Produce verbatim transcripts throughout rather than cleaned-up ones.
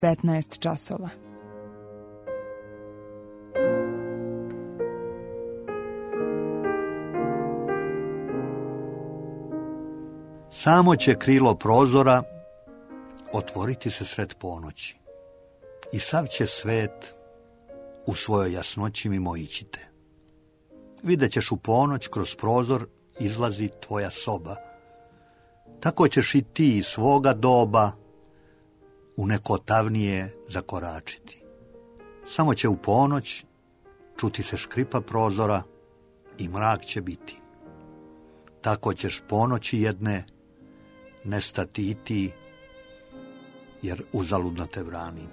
petnaest časova. Samo će krilo prozora otvoriti se sred ponoći i sav će svet u svojoj jasnoći mimoići te. Vidjet ćeš u ponoć kroz prozor izlazi tvoja soba. Tako ćeš i ti iz svoga doba u neko tamnije zakoračiti. Samo će u ponoć čuti se škripa prozora i mrak će biti. Tako ćeš ponoći jedne nestati i ti, jer uzaludno te brani.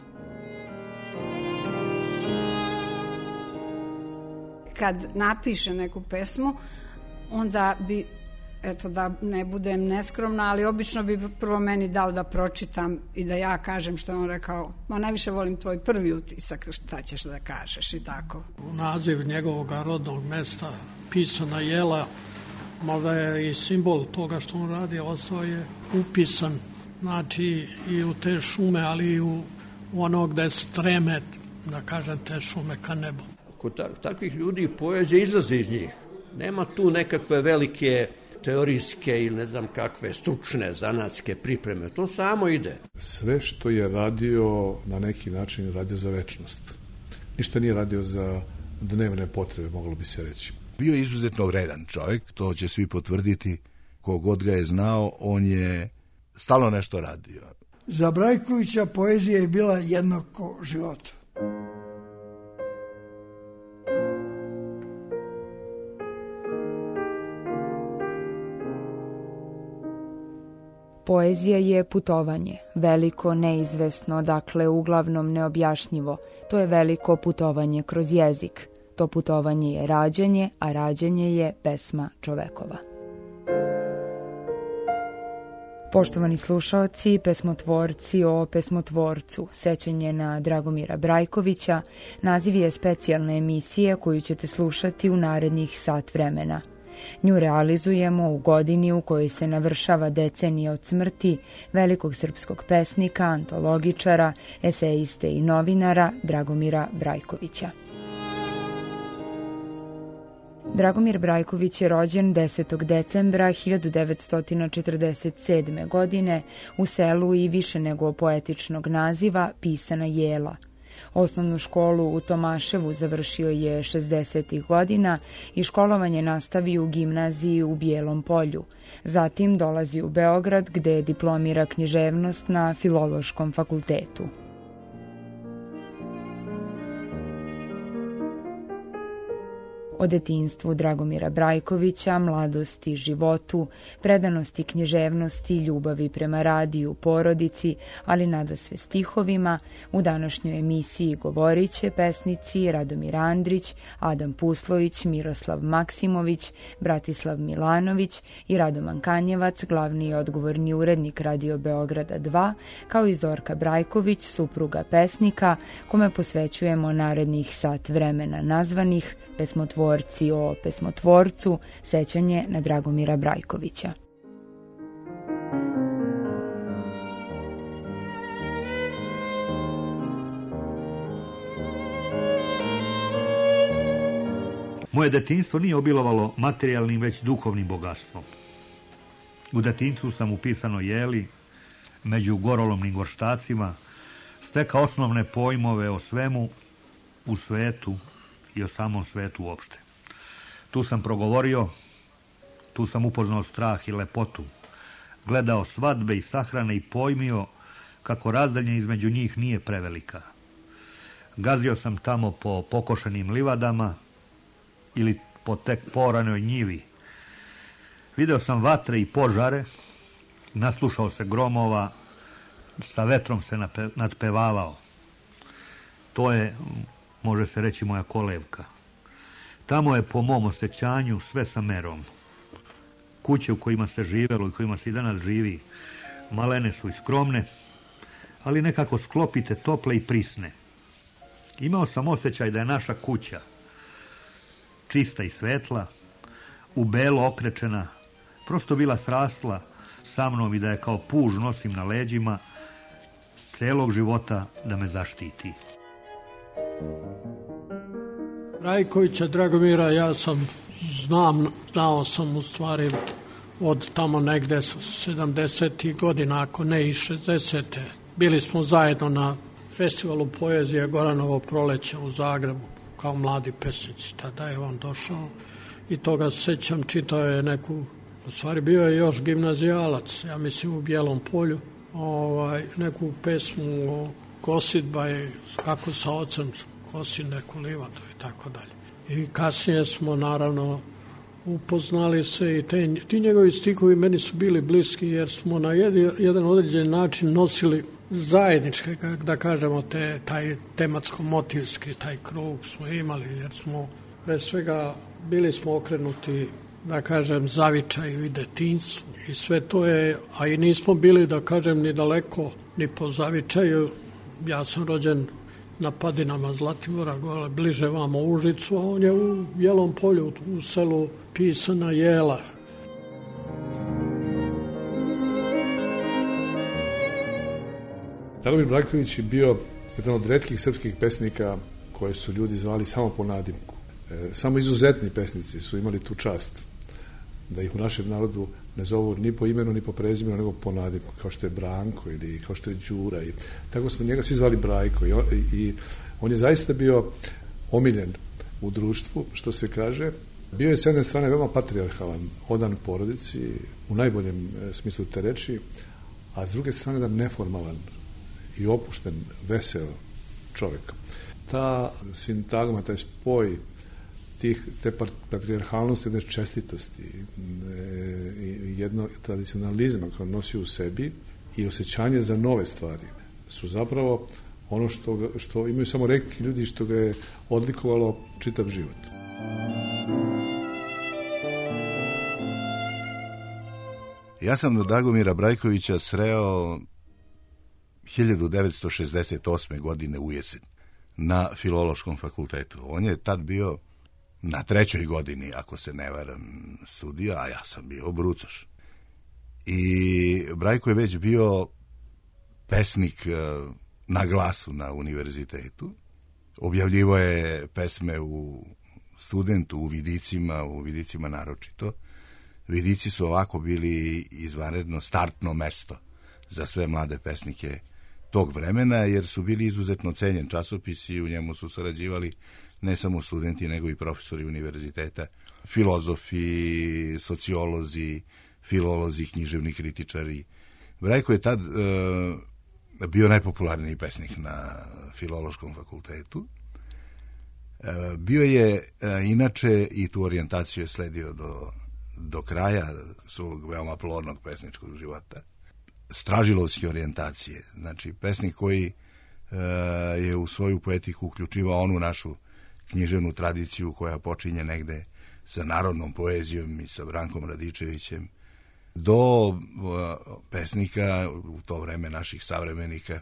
Kad napiše neku pesmu, onda bi, eto da ne budem neskromna, ali obično bi prvo meni dao da pročitam i da ja kažem što je on rekao. Ma najviše volim tvoj prvi utisak, šta ćeš da kažeš i tako. U naziv njegovog rodnog mesta pisana jela, možda je i simbol toga što on radi, ostao je upisan, znači i u te šume, ali i u, u ono gde streme, da kažem, te šume ka nebu. Kod takvih ljudi poezija izlazi iz njih. Nema tu nekakve velike teorijske ili ne znam kakve stručne, zanatske pripreme. To samo ide. Sve što je radio na neki način je radio za večnost. Ništa nije radio za dnevne potrebe, moglo bi se reći. Bio je izuzetno vredan čovjek, to će svi potvrditi. Kogod ga je znao, on je stalno nešto radio. Za Brajkovića poezija je bila jednako životu. Poezija je putovanje, veliko, neizvesno, dakle uglavnom neobjašnjivo. To je veliko putovanje kroz jezik. To putovanje je rađanje, a rađanje je pesma čovekova. Poštovani slušaoci, pesmotvorci o pesmotvorcu, sećanje na Dragomira Brajkovića, naziv je specijalne emisije koju ćete slušati u narednih sat vremena. Nju realizujemo u godini u kojoj se navršava decenija od smrti velikog srpskog pesnika, antologičara, eseiste i novinara Dragomira Brajkovića. Dragomir Brajković je rođen desetog decembra hiljadu devetsto četrdeset sedme. godine u selu i više nego poetičnog naziva Pisana jela. Osnovnu školu u Tomaševu završio je šezdesetih godina i školovanje nastavio u gimnaziji u Bijelom Polju. Zatim dolazi u Beograd gde diplomira književnost na Filološkom fakultetu. O detinjstvu Dragomira Brajkovića, mladosti, životu, predanosti književnosti, ljubavi prema radiju, porodici, ali nadasve stihovima, u današnjoj emisiji govorit će pesnici Radomir Andrić, Adam Puslović, Miroslav Maksimović, Bratislav Milanović i Radoman Kanjevac, glavni i odgovorni urednik Radio Beograda dva, kao i Zorka Brajković, supruga pesnika, kome posvećujemo narednih sat vremena nazvanih Pesmotvorci o pesmotvorcu, sećanje na Dragomira Brajkovića. Moje detinjstvo nije obilovalo materijalnim, već duhovnim bogatstvom. U detinjstvu sam u Pisanoj jeli, među gorolomnim gorštacima, stekao osnovne pojmove o svemu u svetu i o samom svetu uopšte. Tu sam progovorio, tu sam upoznao strah i lepotu, gledao svadbe i sahrane i pojmio kako razdalja između njih nije prevelika. Gazio sam tamo po pokošenim livadama ili po tek poranoj njivi. Video sam vatre i požare, naslušao se gromova, sa vetrom se nadpevavao. To je, može se reći, moja kolevka. Tamo je po mom osjećanju sve sa merom. Kuće u kojima se živelo i kojima se i danas živi, malene su i skromne, ali nekako sklopite tople i prisne. Imao sam osjećaj da je naša kuća čista i svetla, u belo okrečena, prosto bila srasla sa mnom i da je kao puž nosim na leđima, celog života da me zaštiti. Brajkovića Dragomira ja sam znam, znao sam u stvari od tamo negde sedamdesetih godina, ako ne i šezdesetih. Bili smo zajedno na festivalu poezije Goranovo proleće u Zagrebu kao mladi pesnici. Tada je on došao i toga se sećam, čitao je neku, u stvari bio je još gimnazijalac, ja mislim u Bijelom Polju, ovaj, neku pesmu o kosidba i kako sa ocem kosi neku livadu i tako dalje. I kasnije smo naravno upoznali se i te, ti njegovi stihovi meni su bili bliski jer smo na jed, jedan određen način nosili zajedničke, da kažemo, te, taj tematsko-motivski, taj krug smo imali jer smo pre svega bili smo okrenuti, da kažem, zavičaju i detinjstvu i sve to je, a i nismo bili, da kažem, ni daleko, ni po zavičaju. Ja sam rođen na padinama Zlatibora, gole bliže vamo u Užicu, a on je u Bijelom Polju, u selu Pisana Jela. Dragomir Brajković je bio jedan od retkih srpskih pesnika koje su ljudi zvali samo po nadimku. E, samo izuzetni pesnici su imali tu čast da ih u našem narodu ne zovu ni po imenu, ni po prezimenu, nego po nadimku, kao što je Branko ili kao što je Đura. I tako smo njega svi zvali Brajko. I on, i on je zaista bio omiljen u društvu, što se kaže. Bio je s jedne strane veoma patrijarhalan, odan porodici, u najboljem smislu te reči, a s druge strane da neformalan i opušten, vesel čovjek. Ta sintagma, taj spoj tih, te patrijarhalnosti, jedne čestitosti i jednog tradicionalizma koji nosi u sebi i osjećanje za nove stvari su zapravo ono što, što imaju samo retki ljudi, što ga je odlikovalo čitav život. Ja sam do Dragomira Brajkovića sreo hiljadu devetsto šezdeset osme. godine u jesen na Filološkom fakultetu. On je tad bio na trećoj godini, ako se ne varam, studija, a ja sam bio brucoš. I Brajko je već bio pesnik na glasu na univerzitetu. Objavljivo je pesme u Studentu, u Vidicima, u Vidicima naročito. Vidici su ovako bili izvanredno startno mesto za sve mlade pesnike tog vremena, jer su bili izuzetno cenjen časopis i u njemu su sarađivali ne samo studenti, nego i profesori univerziteta, filozofi, sociolozi, filolozi, književni kritičari. Brajko je tad e, bio najpopularniji pesnik na Filološkom fakultetu. E, bio je e, inače i tu orijentaciju je sledio do, do kraja svog veoma plodnog pesničkog života. Stražilovske orijentacije, znači pesnik koji e, je u svoju poetiku uključivao onu našu književnu tradiciju koja počinje negde sa narodnom poezijom i sa Brankom Radičevićem do e, pesnika u to vreme naših savremenika.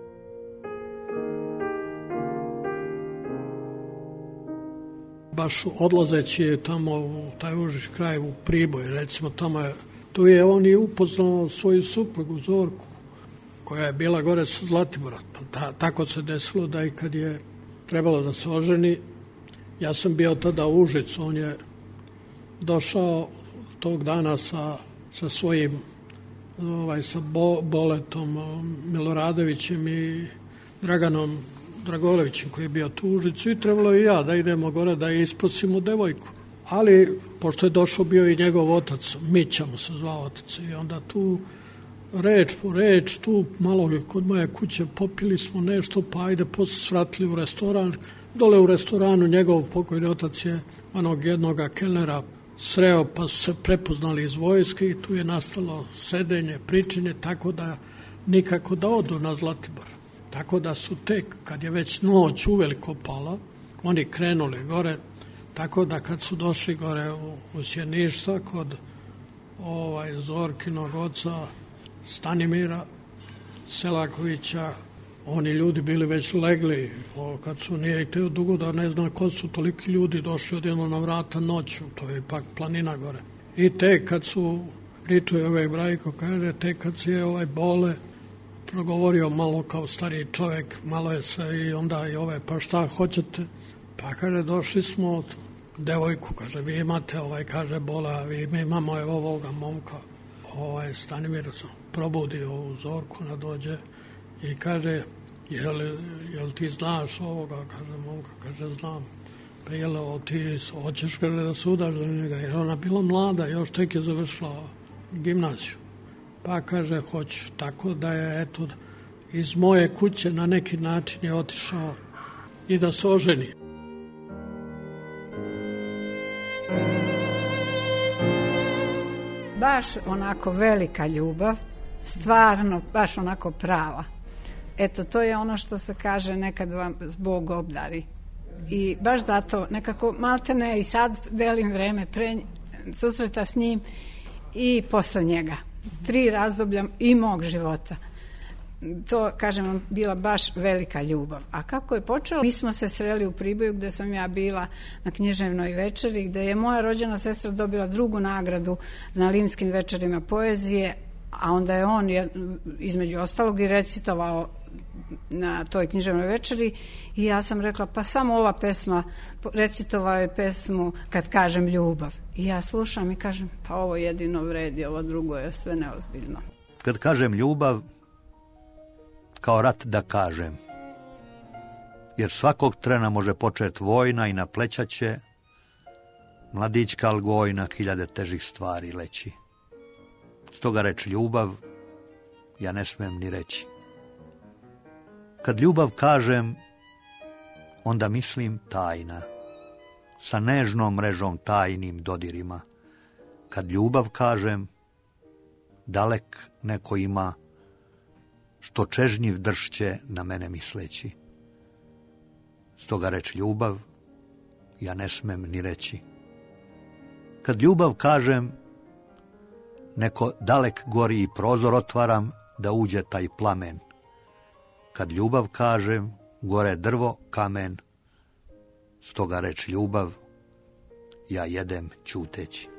Baš odlazeći tamo u taj užiš kraj u Priboj, recimo tamo je tu je on i upoznao svoju suprugu Zorku, koja je bila gore sa Zlatibora. Ta, tako se desilo da i kad je trebalo da se oženi, ja sam bio tada u Užicu, on je došao tog dana sa, sa svojim ovaj, sa Bo, Boletom Miloradovićem i Draganom Dragolevićem koji je bio tu u Užicu i trebalo i ja da idemo gore da isprosimo devojku. Ali, pošto je došao bio i njegov otac, Mića mu se zvao otac, i onda tu reč po reč, tu malo kod moje kuće popili smo nešto, pa ajde posle svratili u restoran. Dole u restoranu njegov pokojni otac je onog jednoga kelnera sreo, pa su se prepoznali iz vojske i tu je nastalo sedenje, pričanje, tako da nikako da odu na Zlatibor. Tako da su tek, kad je već noć uveliko pala, oni krenuli gore. Tako da kad su došli gore u, u Sjeništa kod ovaj, Zorkinog oca Stanimira Selakovića, oni ljudi bili već legli, o, kad su nije i teo dugo da ne zna ko su toliki ljudi došli odjedno na vrata noću, to je ipak planina gore. I tek kad su, pričaju ovaj Brajko, kaže, tek kad se je ovaj Bole progovorio malo kao stariji čovjek, malo je se i onda i ove, pa šta hoćete? Pa kaže, došli smo devojku, kaže, vi imate, ovaj, kaže, bola, vi mi imamo evo ovoga momka, ovaj, Stanimir probudio ovu Zorku, nadođe i kaže, jel, jel ti znaš ovoga, kaže, momka, kaže, znam. Pa jel, ti hoćeš, kaže, da se udaš za njega, jer ona bila mlada, još tek je završila gimnaziju. Pa kaže, hoću, tako da je, eto, iz moje kuće na neki način je otišao i da se oženi. Baš onako velika ljubav, stvarno, baš onako prava. Eto, to je ono što se kaže, nekad vam Bog obdari. I baš zato, nekako maltene i sad delim vreme pre susreta s njim i posle njega. Tri razdoblja i mog života. To, kažem vam, bila baš velika ljubav. A kako je počelo? Mi smo se sreli u Priboju gde sam ja bila na književnoj večeri, gde je moja rođena sestra dobila drugu nagradu na Limskim večerima poezije, a onda je on između ostalog i recitovao na toj književnoj večeri i ja sam rekla, pa samo ova pesma, recitovao je pesmu Kad kažem ljubav. I ja slušam i kažem, pa ovo jedino vredi, ovo drugo je sve neozbiljno. Kad kažem ljubav, kao rat da kažem, jer svakog trena može početi vojna i naplećaće, mladićka algojna hiljade težih stvari leći. Stoga reč ljubav, ja ne smem ni reći. Kad ljubav kažem, onda mislim tajna, sa nežnom mrežom tajnim dodirima. Kad ljubav kažem, dalek neko ima, što čežnjiv dršće na mene misleći. Stoga reč ljubav, ja ne smem ni reći. Kad ljubav kažem, neko dalek gori i prozor otvaram da uđe taj plamen. Kad ljubav kažem, gore drvo, kamen. Stoga reč ljubav, ja jedem ćuteći.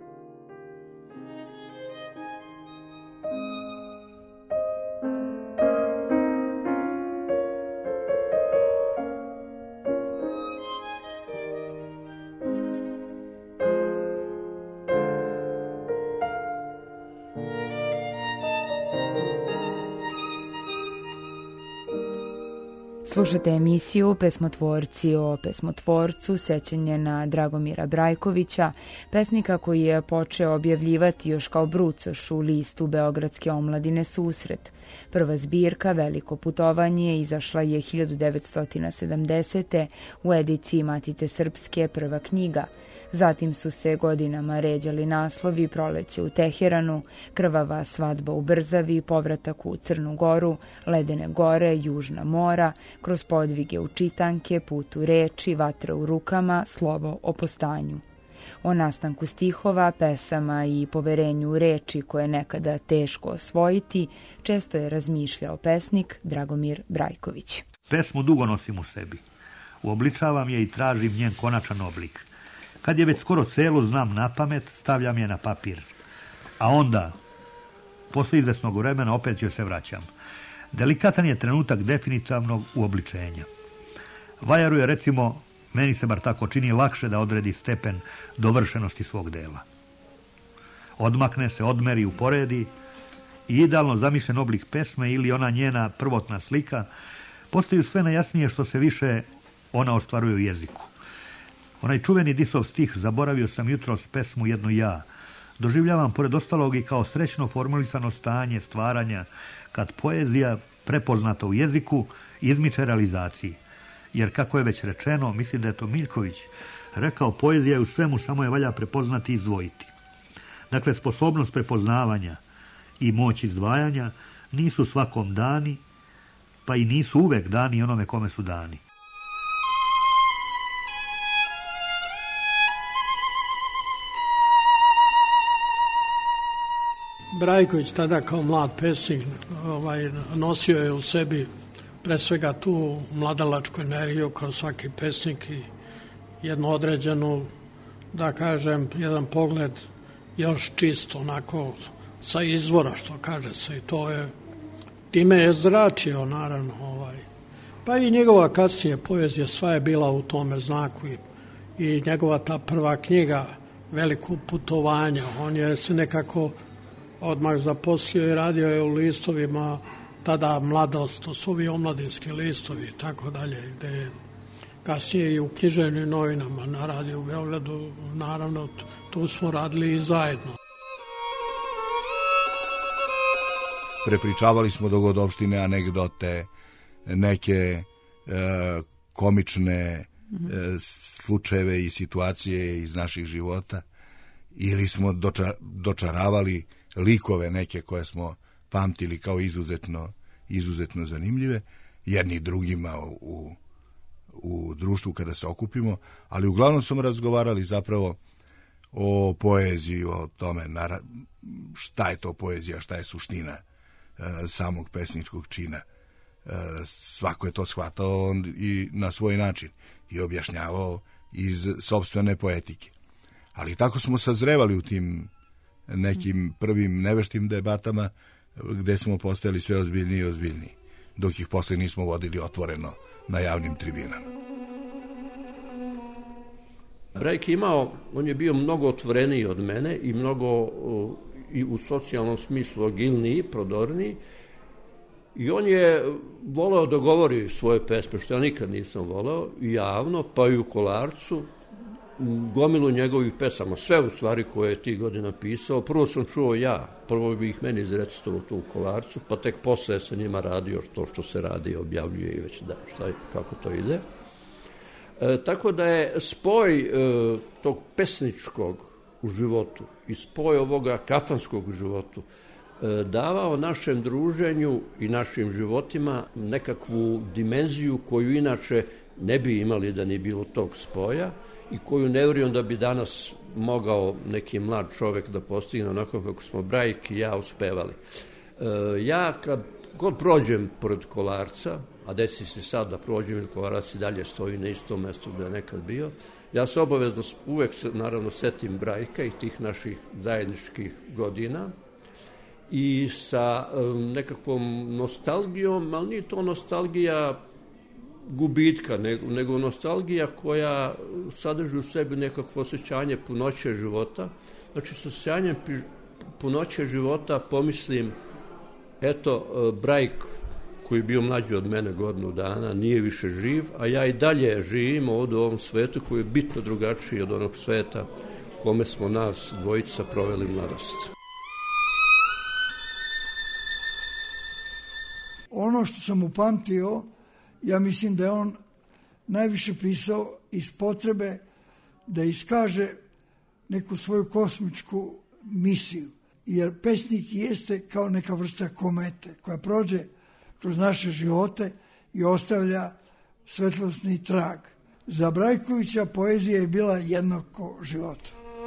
Slušate emisiju Pesmotvorci o pesmotvorcu, sećanje na Dragomira Brajkovića, pesnika koji je počeo objavljivati još kao brucoš u listu Beogradske omladine Susret. Prva zbirka, Veliko putovanje, izašla je hiljadu devetsto sedamdesete. u ediciji Matice Srpske, prva knjiga. Zatim su se godinama ređali naslovi Proleće u Teheranu, Krvava svadba u Brzavi, Povratak u Crnu Goru, Ledene gore, Južna mora, Kroz podvige u čitanke, Put u reči, Vatra u rukama, Slovo o postanju. O nastanku stihova, pesama i poverenju u reči koje je nekada teško osvojiti, često je razmišljao pesnik Dragomir Brajković. Pesmu dugo nosim u sebi. Uobličavam je i tražim njen konačan oblik. Kad je već skoro celu znam na pamet, stavljam je na papir. A onda, posle izvesnog vremena, opet joj se vraćam. Delikatan je trenutak definitivnog uobličenja. Vajaru je, recimo, meni se bar tako čini, lakše da odredi stepen dovršenosti svog dela. Odmakne se, odmeri, uporedi i idealno zamišljen oblik pesme ili ona njena prvotna slika postaju sve najjasnije što se više ona ostvaruje u jeziku. Onaj čuveni Disov stih Zaboravio sam jutros pesmu jednu ja doživljavam pored ostalog i kao srećno formulisano stanje stvaranja kad poezija, prepoznata u jeziku, izmiče realizaciji. Jer, kako je već rečeno, mislim da je to Miljković rekao, poezija je u svemu, samo je valja prepoznati i izdvojiti. Dakle, sposobnost prepoznavanja i moć izdvajanja nisu svakom dani, pa i nisu uvek dani onome kome su dani. Brajković tada kao mlad pesnik ovaj, nosio je u sebi pre svega tu mladalačku energiju kao svaki pesnik i jednu određenu, da kažem, jedan pogled još čisto onako sa izvora, što kaže se, i to je time je zračio, naravno. Ovaj. Pa i njegova kasnije poezija, sva je bila u tome znaku i, i njegova ta prva knjiga, Veliko putovanje, on je se nekako odmah zaposlio i radio je u listovima, tada Mladost, to su ovi omladinski listovi i tako dalje, gde je kasnije i u književnim novinama na radiju u Beogradu, naravno, tu smo radili i zajedno. Prepričavali smo dogodovštine, anegdote, neke e, komične e, slučajeve i situacije iz naših života, ili smo doča, dočaravali likove neke koje smo pamtili kao izuzetno, izuzetno zanimljive, jedni drugima u, u društvu kada se okupimo, ali uglavnom smo razgovarali zapravo o poeziji, o tome šta je to poezija, šta je suština samog pesničkog čina. Svako je to shvatao i na svoj način i objašnjavao iz sopstvene poetike. Ali tako smo sazrevali u tim nekim prvim neveštim debatama gde smo postajali sve ozbiljniji i ozbiljniji, dok ih posle nismo vodili otvoreno na javnim tribinama. Brajk imao, on je bio mnogo otvoreniji od mene i mnogo i u socijalnom smislu agilniji, prodorniji, i on je voleo da govori svoje pesme, što ja nikad nisam voleo, javno, pa i u Kolarcu, gomilu njegovih pesama, sve u stvari koje je tih godina pisao. Prvo sam čuo ja, prvo bi ih meni izrecitovao tu u Kolarcu, pa tek posle sa njima radio to što se radi, objavljuje i već da, šta, kako to ide. E, tako da je spoj e, tog pesničkog u životu i spoj ovoga kafanskog u životu e, davao našem druženju i našim životima nekakvu dimenziju koju inače ne bi imali da nije bilo tog spoja i koju ne vjerujem da bi danas mogao neki mlad čovek da postigne onako kako smo Brajk i ja uspevali. E, ja kad god prođem pored Kolarca, a desi se sad da prođem jer Kolarac i dalje stoji na istom mestu gde je nekad bio, ja se obavezno uvek se, naravno, setim Brajka i tih naših zajedničkih godina i sa um, nekakvom nostalgijom, ali nije to nostalgija gubitka, nego, nego nostalgija koja sadrži u sebi nekakvo osjećanje punoće života. Znači, s osjećanjem punoće života pomislim, eto, Brajk, koji je bio mlađi od mene godinu dana, nije više živ, a ja i dalje živim ovdje u ovom svetu koji je bitno drugačiji od onog sveta kome smo nas dvojica proveli mladost. Ono što sam upamtio, ja mislim da je on najviše pisao iz potrebe da iskaže neku svoju kosmičku misiju, jer pesnik jeste kao neka vrsta komete koja prođe kroz naše živote i ostavlja svetlosni trag. Za Brajkovića poezija je bila jednako života.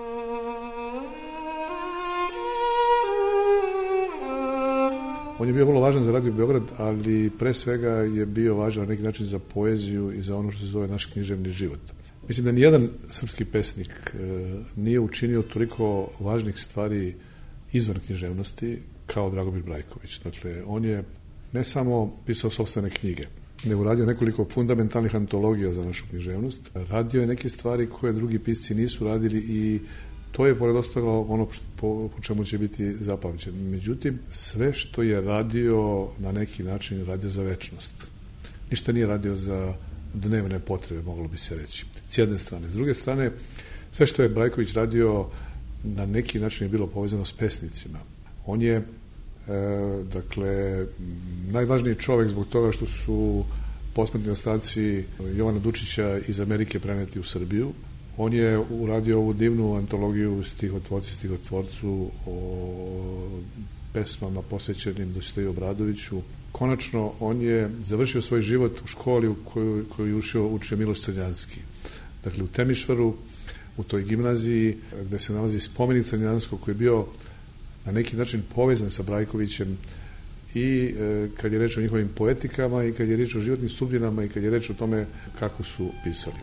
On je bio vrlo važan za Radio Beograd, ali pre svega je bio važan na neki način za poeziju i za ono što se zove naš književni život. Mislim da nijedan srpski pesnik e, nije učinio toliko važnih stvari izvan književnosti kao Dragomir Brajković. Dakle, on je ne samo pisao sopstvene knjige, nego radio nekoliko fundamentalnih antologija za našu književnost. Radio je neke stvari koje drugi pisci nisu radili i to je pored ostalog ono po, po čemu će biti zapamćen. Međutim, sve što je radio na neki način radio za večnost. Ništa nije radio za dnevne potrebe, moglo bi se reći. S jedne strane. S druge strane, sve što je Brajković radio na neki način je bilo povezano s pesnicima. On je, e, dakle, najvažniji čovjek zbog toga što su posmrtni ostaci Jovana Dučića iz Amerike preneti u Srbiju. On je uradio ovu divnu antologiju Stihotvorci stihotvorcu o pesmama posvećenim Dositeju Obradoviću. Konačno, on je završio svoj život u školi u koju, koju je učio, učio Miloš Crnjanski. Dakle, u Temišvaru, u toj gimnaziji gde se nalazi spomenik Crnjanskog koji je bio na neki način povezan sa Brajkovićem i e, kad je reč o njihovim poetikama i kad je reč o životnim sudbinama i kad je reč o tome kako su pisali.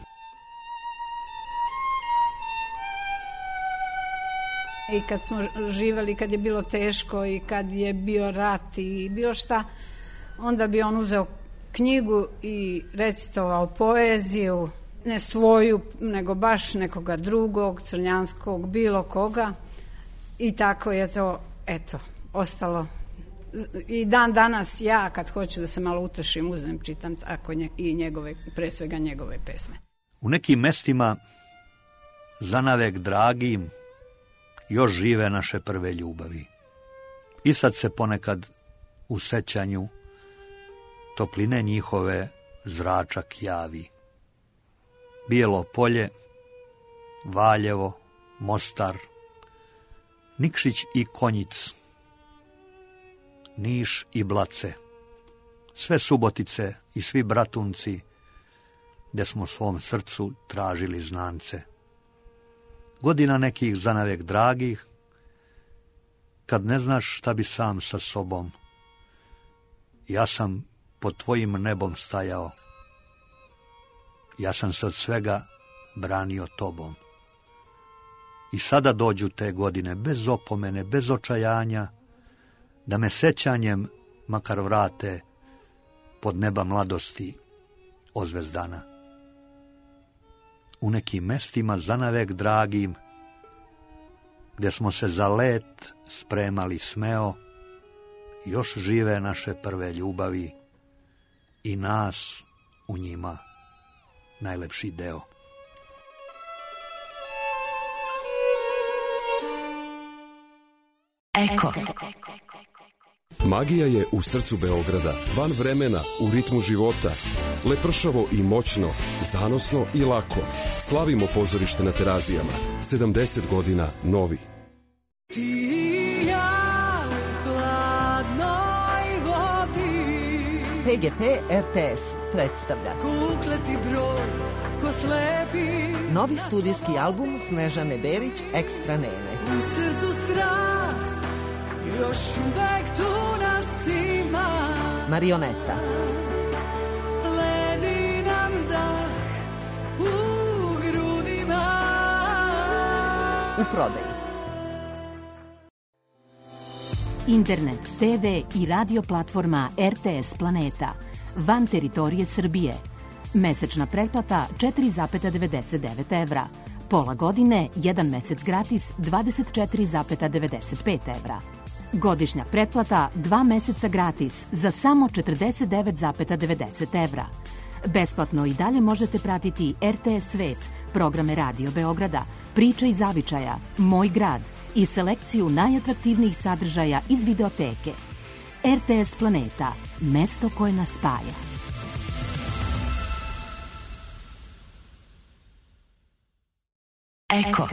I kad smo živeli, kad je bilo teško i kad je bio rat i bilo šta, onda bi on uzeo knjigu i recitovao poeziju, ne svoju, nego baš nekoga drugog, crnjanskog, bilo koga. I tako je to, eto, ostalo. I dan danas ja, kad hoću da se malo utešim, uzmem, čitam tako nje, i njegove, pre svega njegove pesme. U nekim mestima, zanavek dragim, još žive naše prve ljubavi. I sad se ponekad u sećanju topline njihove zračak javi. Bijelo polje, Valjevo, Mostar, Nikšić i Konjic, Niš i Blace, sve Subotice i svi Bratunci, gde smo svom srcu tražili znance. Godina nekih zanavek dragih, kad ne znaš šta bi sam sa sobom. Ja sam pod tvojim nebom stajao, ja sam se od svega branio tobom. I sada dođu te godine, bez opomene, bez očajanja, da me sećanjem makar vrate pod neba mladosti ozvezdana. U nekim mestima zanavek dragim, gde smo se za let spremali smeo, još žive naše prve ljubavi i nas u njima najlepši deo. Eko. Magija je u srcu Beograda, van vremena, u ritmu života. Lepršavo i moćno, zanosno i lako. Slavimo pozorište na Terazijama. sedamdeset godina novi. Ti i ja u hladnoj vodi. P G P R T S predstavlja Kukleti broj ko slepi. Novi studijski album Snežane Berić Ekstra Nene. U srcu strast, još uvek tu nas ima. Marioneta. Ledi nam dah u grudima. U prodaji. Internet, te ve i radio platforma R T S Planeta. Van teritorije Srbije. Mesečna pretplata četiri zarez devedeset devet evra. Pola godine, jedan mesec gratis, dvadeset četiri zarez devedeset pet evra. Godišnja pretplata, dva meseca gratis, za samo četrdeset devet zarez devedeset evra. Besplatno i dalje možete pratiti R T S Svet, programe Radio Beograda, Priče iz zavičaja, Moj grad i selekciju najatraktivnijih sadržaja iz videoteke. R T S Planeta, mesto koje nas spaja. Eko.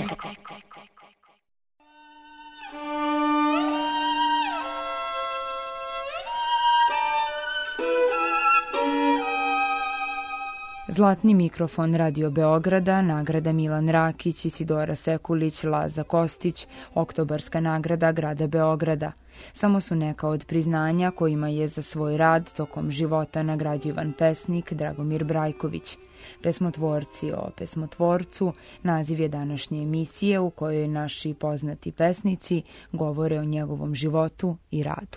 Zlatni mikrofon Radio Beograda, nagrada Milan Rakić, Isidora Sekulić, Laza Kostić, Oktobarska nagrada Grada Beograda. Samo su neka od priznanja kojima je za svoj rad tokom života nagrađivan pesnik Dragomir Brajković. Pesmotvorci o pesmotvorcu, naziv je današnje emisije u kojoj naši poznati pesnici govore o njegovom životu i radu.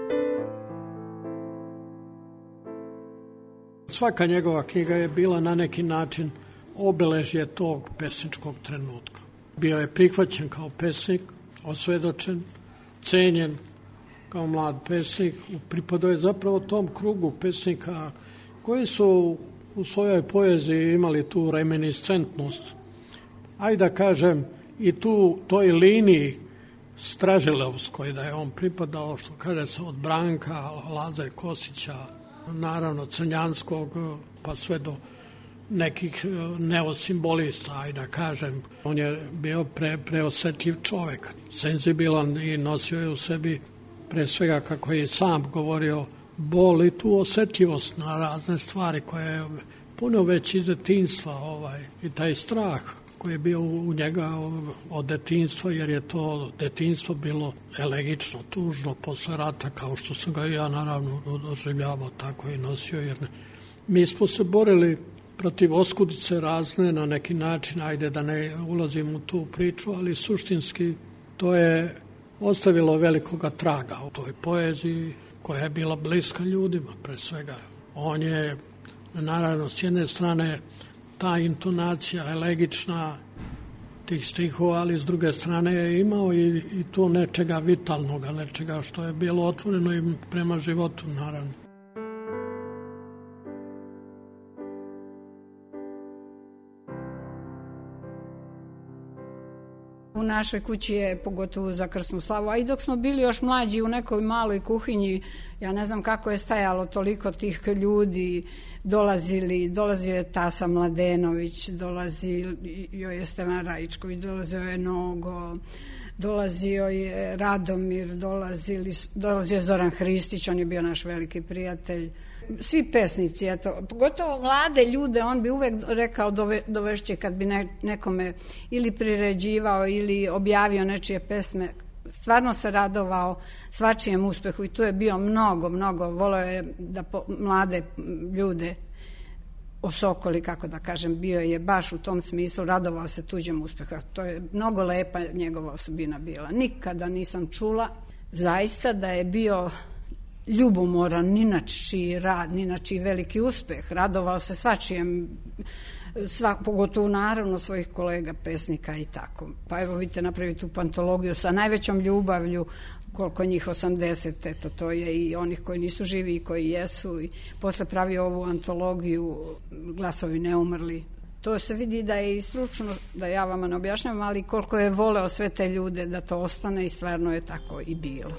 Svaka njegova knjiga je bila na neki način obeležje tog pesničkog trenutka. Bio je prihvaćen kao pesnik, osvedočen, cenjen kao mlad pesnik. Pripadao je zapravo tom krugu pesnika koji su u svojoj poeziji imali tu reminiscentnost. Ajde da kažem, i tu toj liniji Stražilovskoj da je on pripadao, što kaže se, od Branka, Laze Kostića, naravno Crnjanskog, pa sve do nekih neosimbolista, ajde da kažem. On je bio pre, preosetljiv čovek, senzibilan i nosio je u sebi, pre svega kako je sam govorio, bol i tu osetljivost na razne stvari koje je puno već iz detinjstva, ovaj, i taj strah koji je bio u njega od detinjstva, jer je to detinjstvo bilo elegično, tužno posle rata, kao što sam ga ja naravno doživljavao, tako i nosio, jer ne. Mi smo se borili protiv oskudice razne na neki način, ajde da ne ulazim u tu priču, ali suštinski to je ostavilo velikoga traga u toj poeziji, koja je bila bliska ljudima pre svega. On je, naravno, s jedne strane ta intonacija elegična tih stihova, ali s druge strane je imao i, i to nečega vitalnoga, nečega što je bilo otvoreno i prema životu, naravno. U našoj kući je, pogotovo za krsnu slavu, a i dok smo bili još mlađi u nekoj maloj kuhinji, ja ne znam kako je stajalo toliko tih ljudi, dolazili, dolazio je Tasa Mladenović, dolazio je Stevan Rajičković, dolazio je Nogo, dolazio je Radomir, dolazili, dolazio je Zoran Hristić, on je bio naš veliki prijatelj. Svi pesnici, eto, pogotovo mlade ljude, on bi uvek rekao dove, dovešće kad bi ne, nekome ili priređivao ili objavio nečije pesme, stvarno se radovao svačijem uspehu i tu je bio mnogo, mnogo, voleo je da po, mlade ljude osokoli, kako da kažem, bio je baš u tom smislu, radovao se tuđem uspehu. To je mnogo lepa njegova osobina bila. Nikada nisam čula zaista da je bio ljubomoran, ni na čiji rad, ni na čiji veliki uspeh. Radovao se svačijem, sva, pogotovo naravno svojih kolega, pesnika i tako. Pa evo vidite, napravi tu pantologiju sa najvećom ljubavlju, koliko njih osamdeset, eto, to je i onih koji nisu živi i koji jesu. I posle pravi ovu antologiju Glasovi neumrli. To se vidi da je i stručno, da ja vama ne objašnjavam, ali koliko je voleo sve te ljude da to ostane i stvarno je tako i bilo.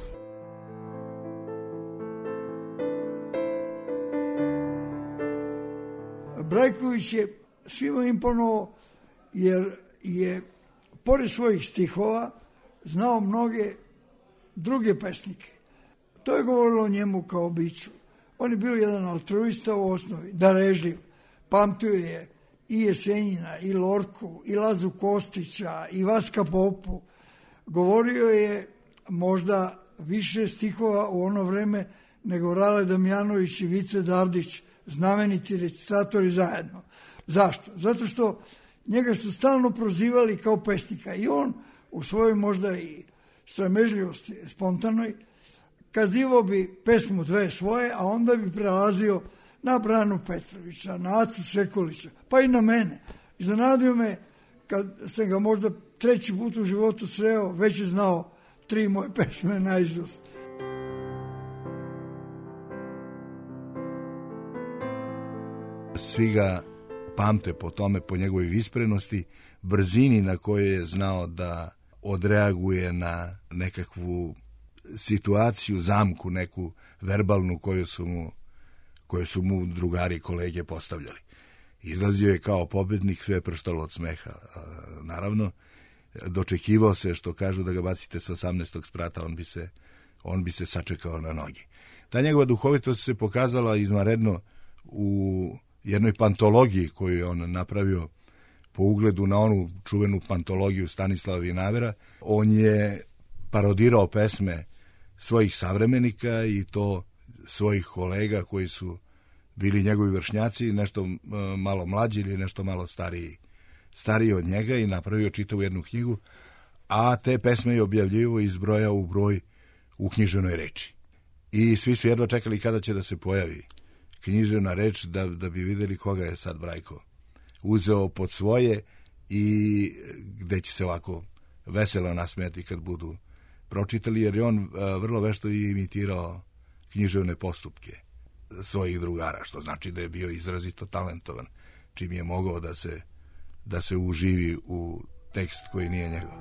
Brajković je svima imponovao jer je, pored svojih stihova, znao mnoge druge pesnike. To je govorilo o njemu kao biću. On je bio jedan altruista u osnovi, darežljiv. Pamtio je i Jesenjina, i Lorku, i Lazu Kostića, i Vaska Popu. Govorio je možda više stihova u ono vreme nego Rale Damjanović i Vice Dardić, znameniti recitatori zajedno. Zašto? Zato što njega su stalno prozivali kao pesnika i on u svojoj možda i sramežljivosti spontanoj kazivao bi pesmu dve svoje, a onda bi prelazio na Branu Petrovića, na Acu Sekulića, pa i na mene. Iznenadio me kad sam ga možda treći put u životu sreo, već je znao tri moje pesme naizust. Svi ga pamte po tome, po njegovoj visprenosti, brzini na kojoj je znao da odreaguje na nekakvu situaciju, zamku, neku verbalnu koju su mu, koju su mu drugari i kolege postavljali. Izlazio je kao pobednik, sve prštalo od smeha. Naravno, dočekivao se, što kažu, da ga bacite sa osamnaestog sprata, on bi se, on bi se sačekao na nogi. Ta njegova duhovitost se pokazala izvanredno u jednoj pantologiji koju je on napravio po ugledu na onu čuvenu pantologiju Stanislava Vinavera. On je parodirao pesme svojih savremenika i to svojih kolega koji su bili njegovi vršnjaci, nešto malo mlađi ili nešto malo stariji, stariji od njega, i napravio čitavu jednu knjigu, a te pesme je objavljivo iz broja u broj u književnoj reči. I svi su jedva čekali kada će da se pojavi književna reč, da, da bi videli koga je sad Brajko uzeo pod svoje i gde će se ovako veselo nasmijati kad budu pročitali, jer je on vrlo vešto i imitirao književne postupke svojih drugara, što znači da je bio izrazito talentovan, čim je mogao da se, da se uživi u tekst koji nije njegov.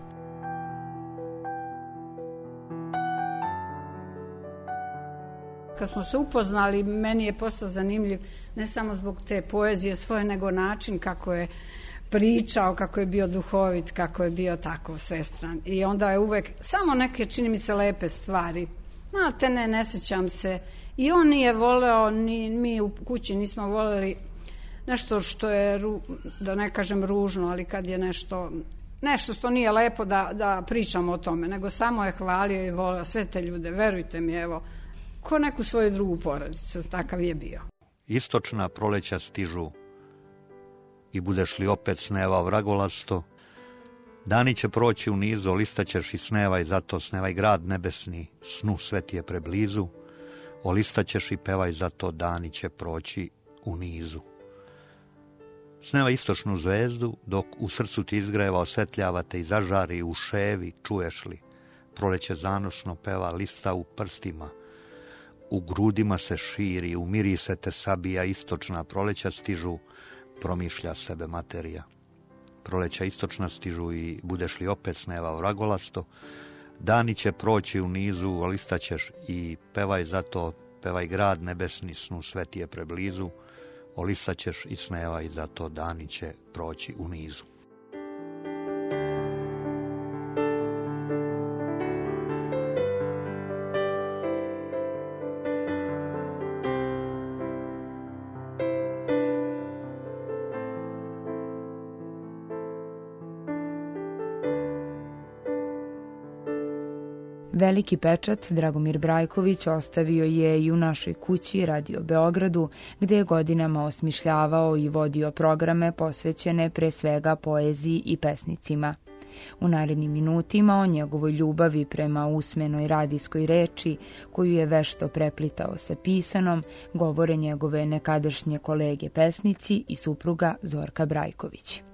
Kad smo se upoznali, meni je postao zanimljiv ne samo zbog te poezije svoje, nego način kako je pričao, kako je bio duhovit, kako je bio tako svestran. I onda je uvek samo neke, čini mi se, lepe stvari. Malte ne, ne sećam se. I on nije voleo, ni mi u kući nismo voleli nešto što je, da ne kažem ružno, ali kad je nešto, nešto što nije lepo da, da pričamo o tome, nego samo je hvalio i voleo sve te ljude. Verujte mi, evo, ko neku svoju drugu porodicu, takav je bio. Istočna proleća stižu i budeš li opet snevao vragolasto, dani će proći u nizu, listaćeš i snevaj, zato snevaj grad nebesni, snu sve ti je preblizu, Olistaćeš i pevaj, zato dani će proći u nizu. Sneva istočnu zvezdu, dok u srcu ti izgreva, osvetljava te i zažari u ševi, čuješ li? Proleće zanosno peva, lista u prstima, u grudima se širi, u mirise te sabija istočna, proleća stižu, promišlja sebe materija. Proleća istočna stižu i budeš li opet sneva vragolasto, dani će proći u nizu, olistaćeš i pevaj, zato pevaj grad nebesni, snu sveti je preblizu, olistaćeš i snevaj, zato dani će proći u nizu. Veliki pečat Dragomir Brajković ostavio je i u našoj kući Radio Beogradu, gde je godinama osmišljavao i vodio programe posvećene pre svega poeziji i pesnicima. U narednim minutima o njegovoj ljubavi prema usmenoj radijskoj reči, koju je vešto preplitao sa pisanom, govore njegove nekadašnje kolege pesnici i supruga Zorka Brajković.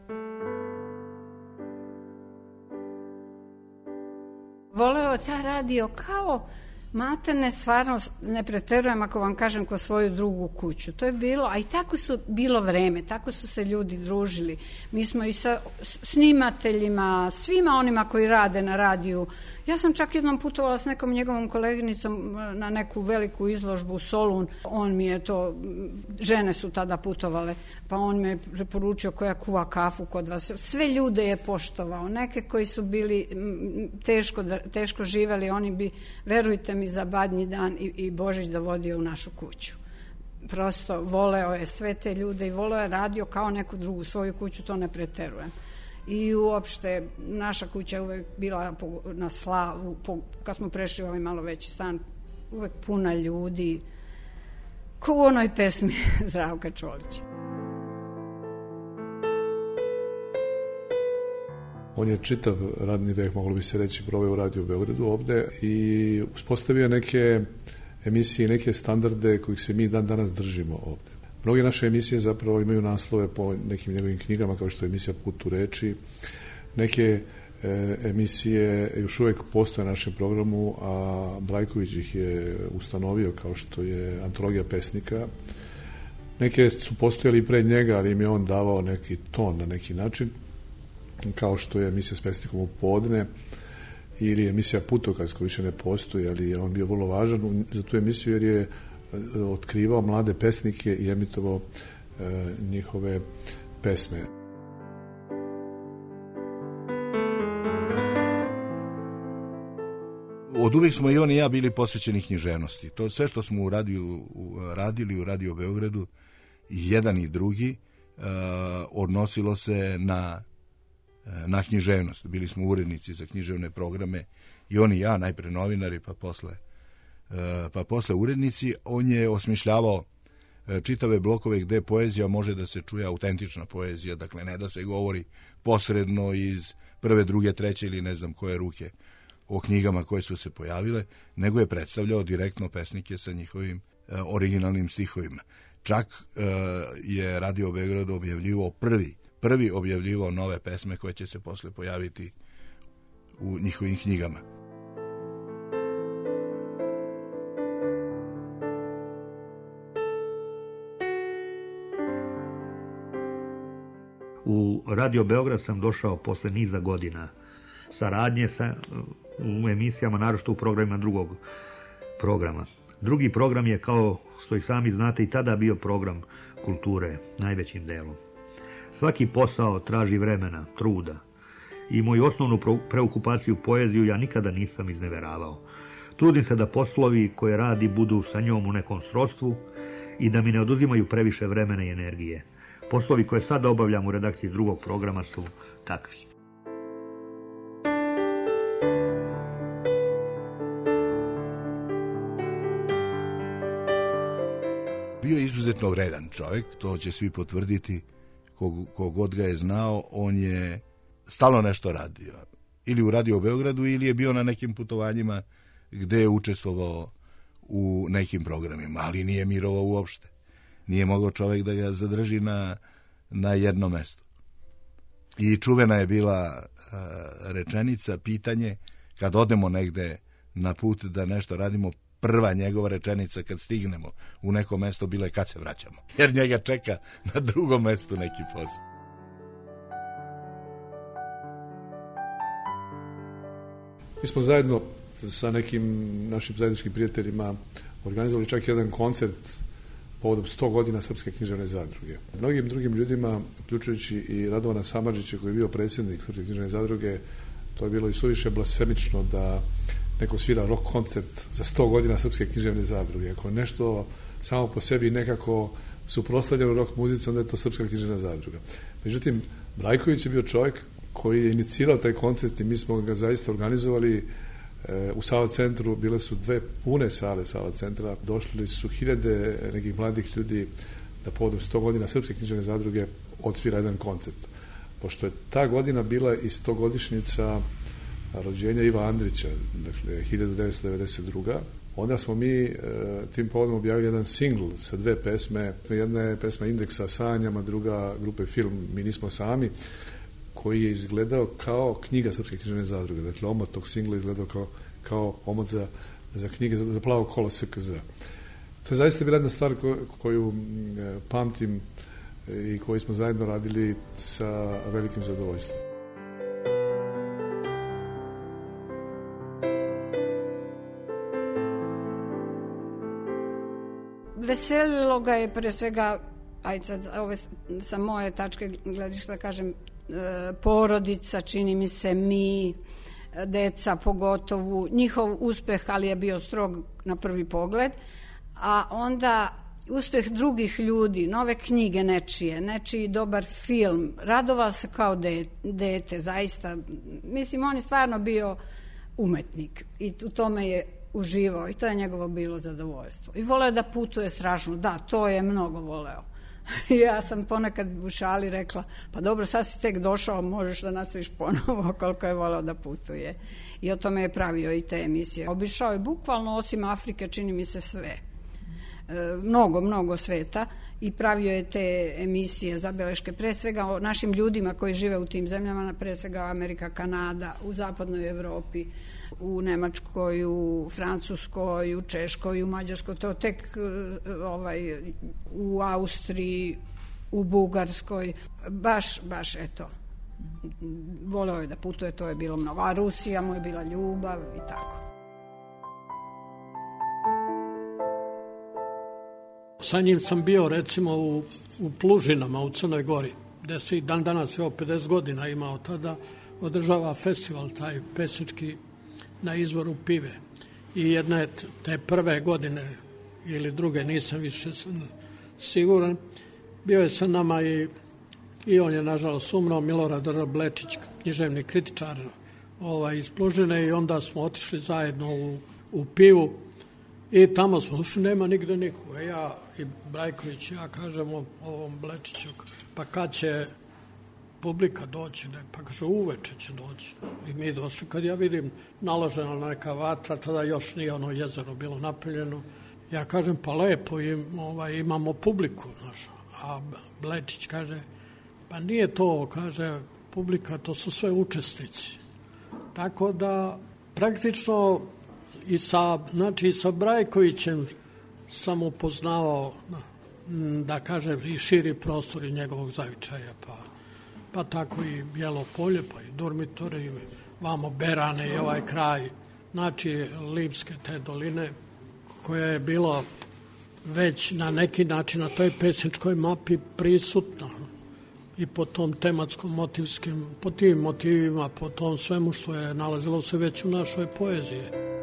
Voleo ta radio kao materne, stvarno ne preterujem ako vam kažem, ko svoju drugu kuću. To je bilo, a i tako su bilo vreme, tako su se ljudi družili. Mi smo i sa snimateljima, svima onima koji rade na radiju. Ja sam čak jednom putovala s nekom njegovom koleginicom na neku veliku izložbu u Solun. On mi je to, žene su tada putovale, pa on me preporučio koja kuva kafu kod vas. Sve ljude je poštovao. Neke koji su bili teško, teško živeli, oni bi, verujte mi, za badnji dan i, i Božić dovodio u našu kuću. Prosto voleo je sve te ljude i voleo je radio kao neku drugu svoju kuću, to ne preterujem. I uopšte naša kuća je uvek bila na slavu, po, kad smo prešli u ovaj malo veći stan, uvek puna ljudi, ko u onoj pesmi Zdravka Čolića. On je čitav radni vek, moglo bi se reći, proveo u Radio Beogradu ovde i uspostavio neke emisije, neke standarde kojih se mi dan danas držimo ovde. Mnoge naše emisije zapravo imaju naslove po nekim njegovim knjigama, kao što je emisija Put u reči. Neke e, emisije još uvek postoje na našem programu, a Brajković ih je ustanovio, kao što je Antologija pesnika. Neke su postojali i pred njega, ali im je on davao neki ton na neki način, kao što je emisija s pesnikom u podne ili emisija Putokaz, koja više ne postoji, ali je on bio vrlo važan za tu emisiju jer je otkrivao mlade pesnike i emitovao e, njihove pesme. Od uvijek smo i on i ja bili posvećeni književnosti. To sve što smo u radiju, u, radili u Radio Beogradu, jedan i drugi, e, odnosilo se na, na književnost. Bili smo urednici za književne programe i on i ja, najpre novinari, pa posle pa posle urednici. On je osmišljavao čitave blokove gde poezija može da se čuje, autentična poezija, dakle ne da se govori posredno iz prve, druge, treće ili ne znam koje ruke o knjigama koje su se pojavile, nego je predstavljao direktno pesnike sa njihovim originalnim stihovima. Čak je Radio Beograd objavljivao prvi, prvi objavljivao nove pesme koje će se posle pojaviti u njihovim knjigama. U Radio Beograd sam došao posle niza godina saradnje sa, u emisijama, naročito u programima drugog programa. Drugi program je, kao što i sami znate, i tada bio program kulture, najvećim delom. Svaki posao traži vremena, truda i moju osnovnu preokupaciju poeziju ja nikada nisam izneveravao. Trudim se da poslovi koje radi budu sa njom u nekom srodstvu i da mi ne oduzimaju previše vremena i energije. Poslovi koje sada obavljam u redakciji drugog programa su takvi. Bio je izuzetno vredan čovjek, to će svi potvrditi, kogod ga je znao. On je stalno nešto radio. Ili u Radio Beogradu, ili je bio na nekim putovanjima gde je učestvovao u nekim programima, ali nije mirovao uopšte. Nije mogao čovjek da ga zadrži na, na jedno mesto. I čuvena je bila uh, rečenica, pitanje, kad odemo negde na put da nešto radimo, prva njegova rečenica kad stignemo u neko mesto bila je kad se vraćamo. Jer njega čeka na drugom mestu neki posao. Mi smo zajedno sa nekim našim zajedničkim prijateljima organizovali čak jedan koncert povodom sto godina Srpske književne zadruge. Mnogim drugim ljudima, uključujući i Radovana Samardžića koji je bio predsjednik Srpske književne zadruge, to je bilo i suviše blasfemično da neko svira rock koncert za sto godina Srpske književne zadruge. Ako nešto samo po sebi nekako suprotstavljeno rock muzici, onda je to Srpska književna zadruga. Međutim, Brajković je bio čovjek koji je inicirao taj koncert i mi smo ga zaista organizovali e, u Sava centru. Bile su dve pune sale Sava centra, došli su hiljade nekih mladih ljudi da povodom sto godina Srpske književne zadruge odsvira jedan koncert. Pošto je ta godina bila i stogodišnjica rođenja Iva Andrića, dakle hiljadu devetsto devedeset druga. Onda smo mi e, tim povodom objavili jedan singl sa dve pesme. Jedna je pesma Indeksa sanjama, druga grupe Film Mi nismo sami, koji je izgledao kao knjiga Srpske književne zadruge. Dakle, omot tog singla je izgledao kao, kao omot za, za knjige za, za plavo kolo S K Z. To je zaista bila jedna stvar koju, koju e, pamtim i koju smo zajedno radili sa velikim zadovoljstvom. Veselilo ga je pre svega, ajde sad, ove, sa moje tačke gledišta da kažem, porodica, čini mi se, mi, deca pogotovo, njihov uspeh, ali je bio strog na prvi pogled, a onda uspeh drugih ljudi, nove knjige nečije, nečiji dobar film, radovao se kao de, dete, zaista. Mislim, on je stvarno bio umetnik i u tome je uživao i to je njegovo bilo zadovoljstvo. I voleo da putuje strašno, da, to je mnogo voleo. Ja sam ponekad u šali rekla, pa dobro, sad si tek došao, možeš da nastaviš ponovo, koliko je voleo da putuje. I o tome je pravio i te emisije. Obišao je bukvalno, osim Afrike, čini mi se sve. E, mnogo, mnogo sveta i pravio je te emisije, zabeleške, pre svega o našim ljudima koji žive u tim zemljama, pre svega Amerika, Kanada, u zapadnoj Evropi, u Nemačkoj, u Francuskoj, u Češkoj, u Mađarskoj, to tek ovaj, u Austriji, u Bugarskoj, baš, baš, eto, voleo je da putuje, to je bilo mnogo, a Rusija mu je bila ljubav i tako. Sa njim sam bio, recimo, u, u Plužinama, u Crnoj Gori, gde se i dan danas, evo, pedeset godina imao tada, održava festival, taj pesnički, na izvoru pive. I jedne te prve godine ili druge, nisam više siguran, bio je sa nama i, i on je nažalost umro, Milorad Blečić, književni kritičar ovaj, iz Plužine, i onda smo otišli zajedno u, u pivu i tamo smo ušli, nema nigde nikoga. Ja i Brajković, ja kažemo ovom Blečiću, pa kad će publika doći, ne, pa kaže uveče će doći. I mi došli, kad ja vidim naložena neka vatra, tada još nije ono jezero bilo napeljeno, ja kažem pa lepo im, ovaj, imamo publiku, znaš. A Blečić kaže, pa nije to, kaže, publika, to su sve učesnici. Tako da praktično i sa, znači, sa Brajkovićem sam upoznavao, da kažem, i širi prostor i njegovog zavičaja, pa pa tako i Bijelo polje, pa i Durmitor, i vamo Berane i ovaj kraj, znači Limske te doline, koja je bila već na neki način na toj pesničkoj mapi prisutna i po tom tematskom motivskim, po tim motivima, po tom svemu što je nalazilo se već u našoj poeziji.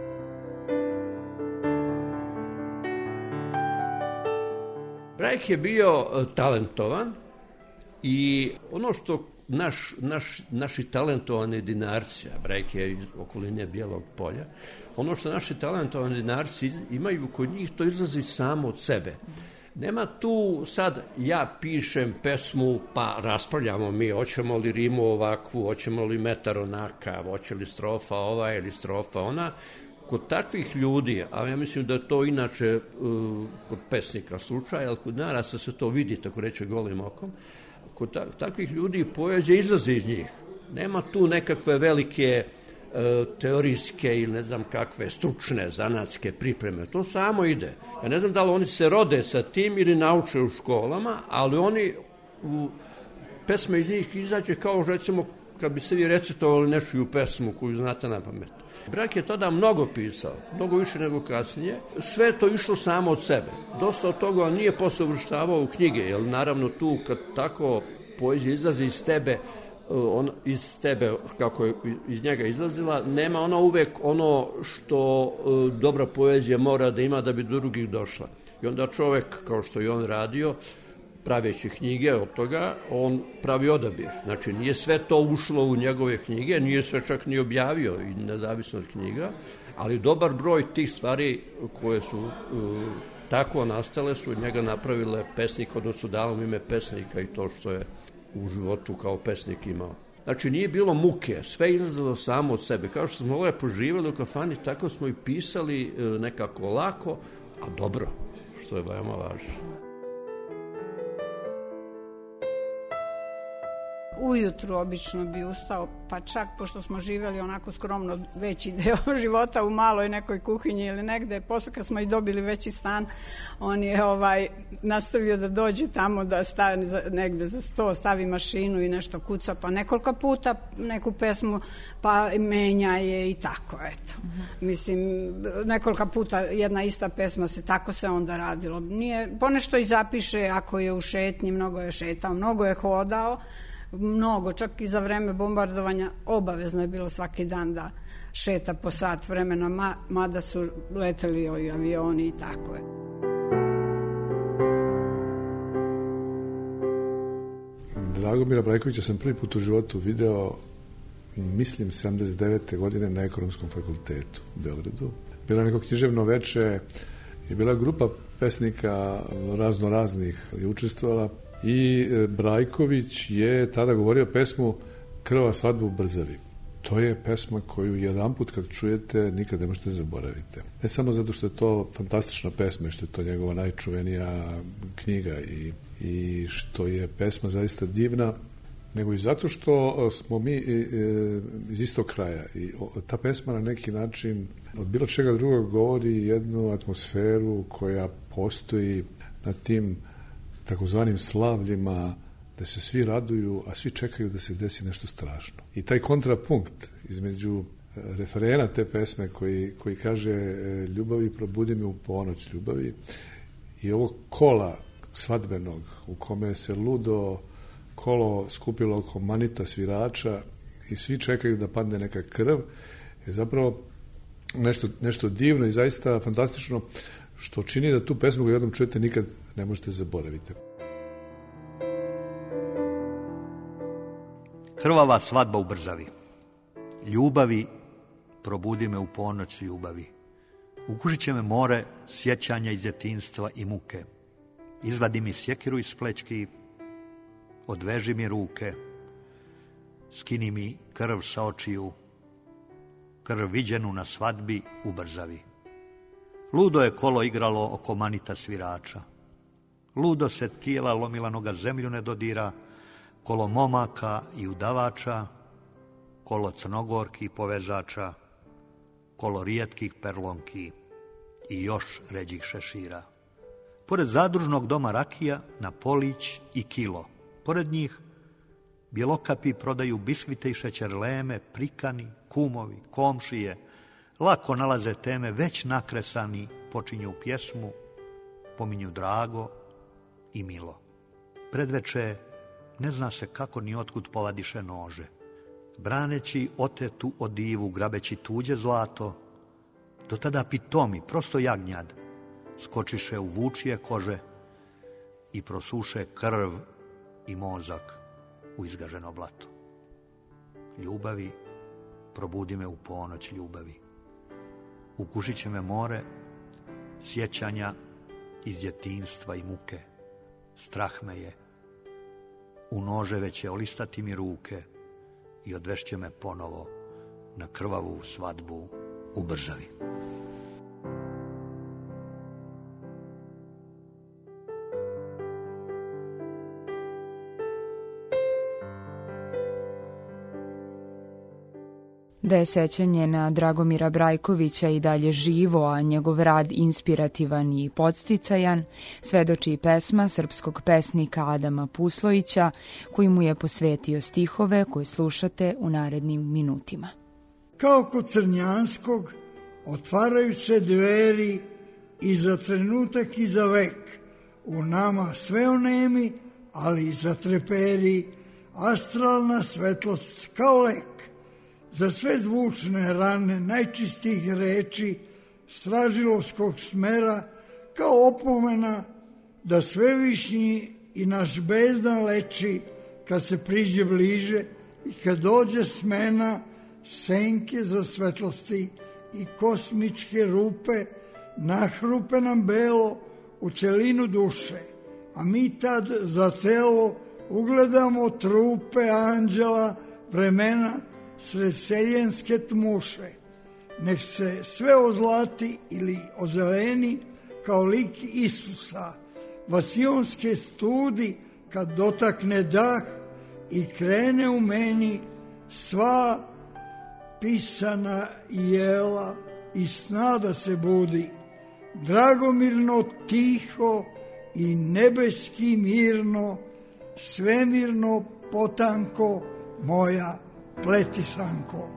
Brajk je bio talentovan i ono što naš, naš, naši talentovani dinarci, a Brajk je iz okoline Bijelog polja, ono što naši talentovani dinarci imaju kod njih, to izlazi samo od sebe. Nema tu sad ja pišem pesmu pa raspravljamo mi, hoćemo li rimu ovakvu, hoćemo li metar onakav, hoće li strofa ova ili strofa ona. Kod takvih ljudi, a ja mislim da je to inače uh, kod pesnika slučaj, ali kod naraca se to vidi, tako reče, golim okom, kod ta, takvih ljudi poezija izlazi iz njih. Nema tu nekakve velike uh, teorijske ili ne znam kakve stručne, zanatske pripreme. To samo ide. Ja ne znam da li oni se rode sa tim ili nauče u školama, ali oni u pesme iz njih izađe kao, recimo, kad biste vi recitovali nečiju pesmu koju znate na pamet. Brak je tada mnogo pisao, mnogo više nego kasnije. Sve je to išlo samo od sebe. Dosta od toga nije posle uvrštavao u knjige, jer naravno tu kad tako poezija izlazi iz tebe, on, iz tebe, kako je iz njega izlazila, nema ona uvek ono što dobra poezija mora da ima da bi do drugih došla. I onda čovek, kao što je on radio, praveći knjige od toga, on pravi odabir. Znači, nije sve to ušlo u njegove knjige, nije sve čak ni objavio, i nezavisno od knjiga, ali dobar broj tih stvari koje su uh, tako nastale su njega napravile pesnik, odnosno dalo mu ime pesnika i to što je u životu kao pesnik imao. Znači, nije bilo muke, sve izlazilo samo od sebe. Kao što smo lepo živjeli u kafani, tako smo i pisali uh, nekako lako, a dobro, što je veoma važno. Ujutru obično bi ustao, pa čak pošto smo živjeli onako skromno veći deo života u maloj nekoj kuhinji ili negde, posle kad smo i dobili veći stan, on je ovaj nastavio da dođe tamo da stavi negde za sto, stavi mašinu i nešto kuca, pa nekoliko puta neku pesmu pa menja je i tako, eto. Mm-hmm. Mislim, nekoliko puta jedna ista pesma se, tako se onda radilo. Nije, ponešto i zapiše ako je u šetnji, mnogo je šetao, mnogo je hodao, mnogo, čak i za vreme bombardovanja obavezno je bilo svaki dan da šeta po sat vremena, ma, mada su leteli i avioni i tako je. Dragomira Brajkovića sam prvi put u životu video, mislim, sedamdeset devete godine na Ekonomskom fakultetu u Beogradu. Bilo je neko književno veče i bila grupa pesnika razno raznih je učestvovala. I Brajković je tada govorio pesmu Krvava svadba u Brzavi. To je pesma koju jedan put kad čujete nikad ne možete zaboraviti. Ne samo zato što je to fantastična pesma, što je to njegova najčuvenija knjiga i, i što je pesma zaista divna, nego i zato što smo mi iz istog kraja. I ta pesma na neki način od bilo čega drugog govori jednu atmosferu koja postoji na tim takozvanim slavljima, da se svi raduju, a svi čekaju da se desi nešto strašno. I taj kontrapunkt između referena te pesme koji, koji kaže ljubavi probudi me u ponoć ljubavi i ovog kola svadbenog u kome se ludo kolo skupilo oko manita svirača i svi čekaju da padne neka krv, je zapravo nešto, nešto divno i zaista fantastično, što čini da tu pesmu koju jednom čujete nikad ne možete zaboraviti. Krvava svadba u Brzavi. Ljubavi, probudi me u ponoć ljubavi. Ukušit će me more sjećanja iz djetinjstva i muke. Izvadi mi sjekiru iz plećki, odveži mi ruke, skini mi krv sa očiju, krv viđenu na svadbi u Brzavi. Ludo je kolo igralo oko manita svirača. Ludo se tijela lomila, noga zemlju ne dodira, kolo momaka i udavača, kolo crnogorki povezača, kolo rijetkih perlonki i još ređih šešira. Pored zadružnog doma rakija, na polić i kilo. Pored njih bjelokapi prodaju biskvite i šećerleme, prikani, kumovi, komšije, lako nalaze teme, već nakresani, počinju pjesmu, pominju drago i milo. Predveče ne zna se kako ni otkud povadiše nože. Braneći otetu od divu, grabeći tuđe zlato, do tada pitomi, prosto jagnjad, skočiše u vučije kože i prosuše krv i mozak u izgaženo blato. Ljubavi, probudi me u ponoć ljubavi. Ukušit će me more sjećanja iz djetinjstva i muke. Strah me je, u noževe će olistati mi ruke i odvešće me ponovo na krvavu svadbu u Bržavi. Da je sećanje na Dragomira Brajkovića i dalje živo, a njegov rad inspirativan i podsticajan, svedoči i pesma srpskog pesnika Adama Puslojića, koji mu je posvetio stihove koje slušate u narednim minutima. Kao kod Crnjanskog, otvaraju se dveri i za trenutak i za vek. U nama sve onemi, ali i zatreperi, astralna svetlost kao lek. Za sve zvučne rane najčistih reči stražilovskog smera kao opomena da svevišnji i naš bezdan leči kad se priđe bliže i kad dođe smena senke za svetlosti i kosmičke rupe nahrupe nam belo u celinu duše, a mi tad za celo ugledamo trupe anđela vremena sred seljenske tmuše. Nek se sve ozlati ili ozeleni kao lik Isusa, vasionske studi kad dotakne dah i krene u meni sva pisana jela i sna da se budi. Dragomirno tiho i nebeski mirno, svemirno potanko moja pletisanko.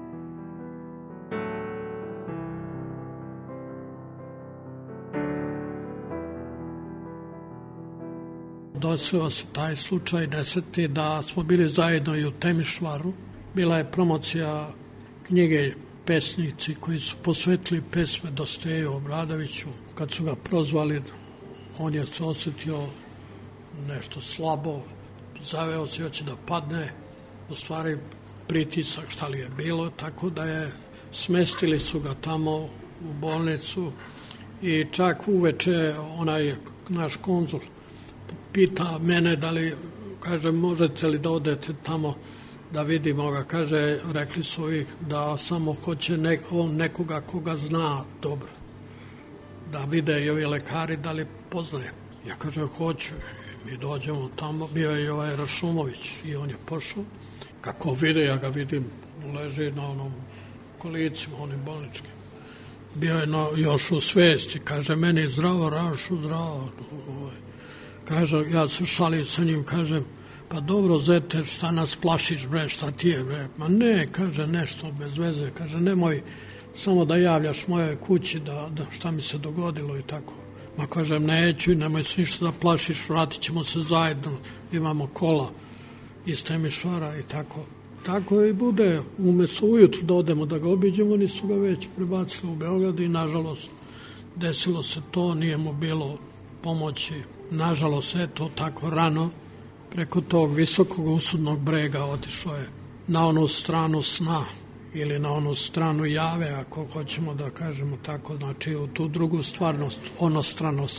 Desio se taj slučaj deseti da smo bili zajedno i u Temišvaru. Bila je promocija knjige pesnici koji su posvetili pesme Dostojevu Obradoviću. Kad su ga prozvali, on je se osjetio nešto slabo, zaveo se, hoće da padne, u stvari pritisak šta li je bilo, tako da je smestili su ga tamo u bolnicu i čak uveče onaj naš konzul pita mene da li, kaže, možete li da odete tamo da vidimo ga, kaže, rekli su ih da samo hoće nek, on nekoga koga zna dobro, da vide i ovi lekari da li poznaje. Ja kažem, hoću. Mi dođemo tamo, bio je i ovaj Rašumović i on je pošao. Kako vide, ja ga vidim, leži na onom kolicima, onim bolničkim. Bio je no, još u svesti, kaže, meni zdravo, Rašu, zdravo. Kaže, ja se šalim sa njim, kažem, pa dobro, zete, šta nas plašiš, bre, šta ti je, bre? Ma ne, kaže, nešto bez veze, kaže, nemoj samo da javljaš mojoj kući da, da šta mi se dogodilo i tako. Ma kažem, neću, nemoj se ništa da plašiš, vratit ćemo se zajedno, imamo kola iz Temišvara i tako. Tako i bude, umjesto ujutru da odemo da ga obiđemo, oni su ga već prebacili u Beograd i nažalost desilo se to, nije mu bilo pomoći. Nažalost, eto, tako rano, preko tog visokog usudnog brega otišao je na onu stranu sna ili na onu stranu jave, ako hoćemo da kažemo tako, znači u tu drugu stvarnost, onostranost.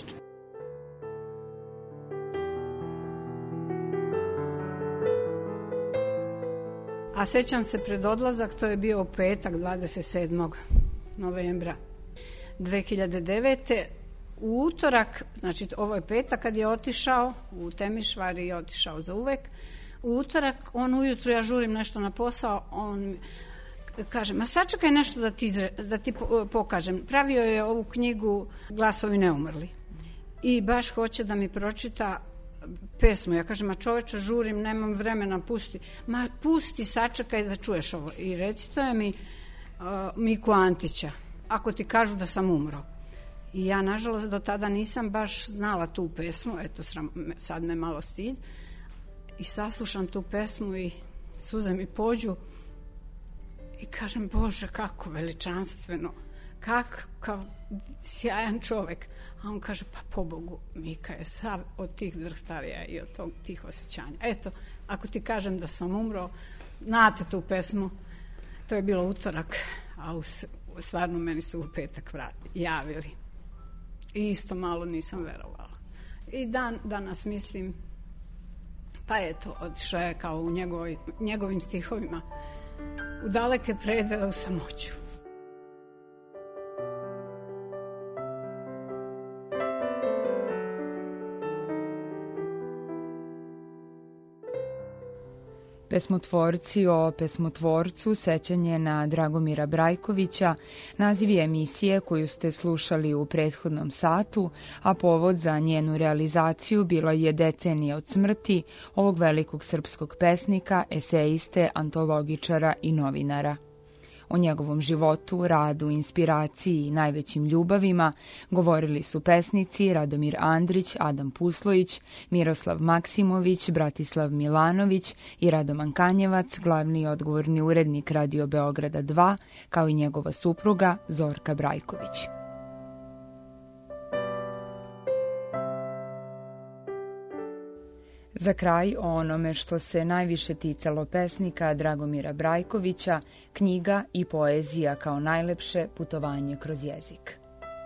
A sećam se pred odlazak, to je bio petak dvadeset sedmog novembra dve hiljade devete. U utorak, znači ovo je petak kad je otišao u Temišvar i otišao za uvek. U utorak, on ujutru, ja žurim nešto na posao, on kaže, ma sačekaj nešto da ti, da ti pokažem. Pravio je ovu knjigu Glasovi neumrli i baš hoće da mi pročita pesmu. Ja kažem, ma čoveče, žurim, nemam vremena, pusti. Ma pusti, sačekaj da čuješ ovo. I recituje mi uh, Miku Antića, ako ti kažu da sam umro. I ja, nažalost, do tada nisam baš znala tu pesmu, eto, sram, sad me malo stid. I saslušam tu pesmu i suze mi pođu i kažem, Bože, kako veličanstveno, kakav sjajan čovek. A on kaže, pa pobogu, Mika je sav od tih drhtarija i od tog, tih osjećanja. Eto, ako ti kažem da sam umro, znate tu pesmu, to je bilo utorak, a u, stvarno meni su u petak javili. I isto malo nisam verovala. I dan, danas mislim, pa eto, otišao je kao u njegovoj, njegovim stihovima u daleke predele, u samoću. Pesmotvorci o pesmotvorcu, sećanje na Dragomira Brajkovića, naziv je emisije koju ste slušali u prethodnom satu, a povod za njenu realizaciju bila je decenija od smrti ovog velikog srpskog pesnika, eseiste, antologičara i novinara. O njegovom životu, radu, inspiraciji i najvećim ljubavima govorili su pesnici Radomir Andrić, Adam Puslojić, Miroslav Maksimović, Bratislav Milanović i Radoman Kanjevac, glavni i odgovorni urednik Radio Beograda dva, kao i njegova supruga Zorka Brajković. Za kraj, o onome što se najviše ticalo pesnika Dragomira Brajkovića, knjiga i poezija kao najlepše putovanje kroz jezik.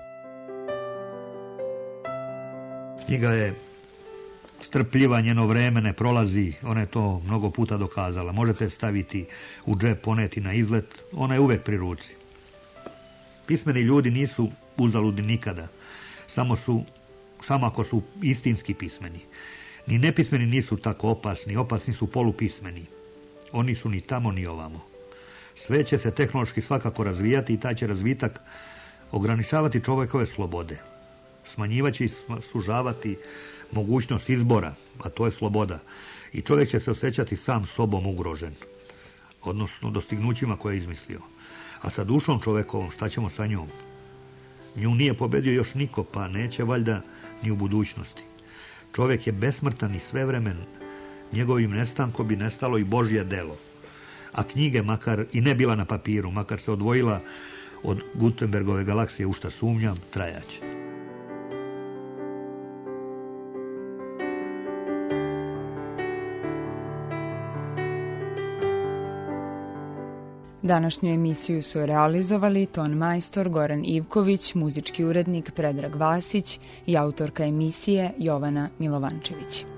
Knjiga je strpljiva, njeno vreme ne prolazi, ona je to mnogo puta dokazala. Možete staviti u džep, poneti na izlet, ona je uvek pri ruci. Pismeni ljudi nisu uzaludni nikada, samo su, samo ako su istinski pismeni. Ni nepismeni nisu tako opasni, opasni su polupismeni. Oni su ni tamo ni ovamo. Sve će se tehnološki svakako razvijati i taj će razvitak ograničavati čovekove slobode. Smanjivaće i sužavati mogućnost izbora, a to je sloboda. I čovjek će se osjećati sam sobom ugrožen, odnosno dostignućima koje je izmislio. A sa dušom čovekovom šta ćemo sa njom? Nju nije pobedio još niko, pa neće valjda ni u budućnosti. Čovjek je besmrtan i svevremen, njegovim nestankom bi nestalo i Božje delo. A knjige, makar i ne bila na papiru, makar se odvojila od Gutenbergove galaksije, u šta sumnjam, trajaće. Današnju emisiju su realizovali ton majstor Goran Ivković, muzički urednik Predrag Vasić i autorka emisije Jovana Milovančević.